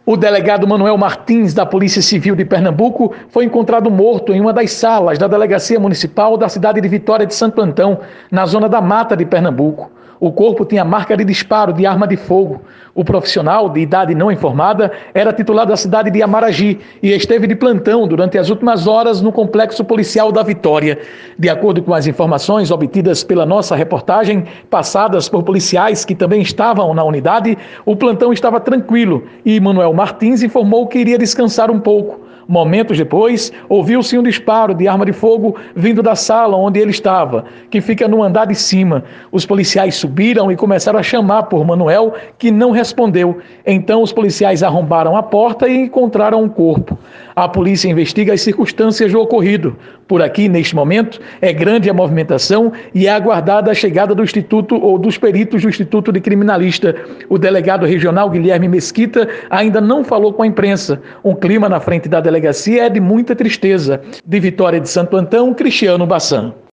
O delegado Manuel Martins, da Polícia Civil de Pernambuco, foi encontrado morto em uma das salas da Delegacia Municipal da cidade de Vitória de Santo Antão, na zona da Mata de Pernambuco. O corpo tinha marca de disparo de arma de fogo. O profissional, de idade não informada, era titular da cidade de Amaragi e esteve de plantão durante as últimas horas no Complexo Policial da Vitória. De acordo com as informações obtidas pela nossa reportagem, passadas por policiais que também estavam na unidade, o plantão estava tranquilo e Manuel Martins informou que iria descansar um pouco. Momentos depois, ouviu-se um disparo de arma de fogo vindo da sala onde ele estava, que fica no andar de cima. Os policiais subiram e começaram a chamar por Manuel, que não respondeu. Então os policiais arrombaram a porta e encontraram um corpo. A polícia investiga as circunstâncias do ocorrido. Por aqui, neste momento, é grande a movimentação e é aguardada a chegada do Instituto ou dos peritos do Instituto de Criminalista. O delegado regional Guilherme Mesquita ainda não falou com a imprensa. Um clima na frente da delegacia é de muita tristeza. De Vitória de Santo Antão, Cristiano Bassan.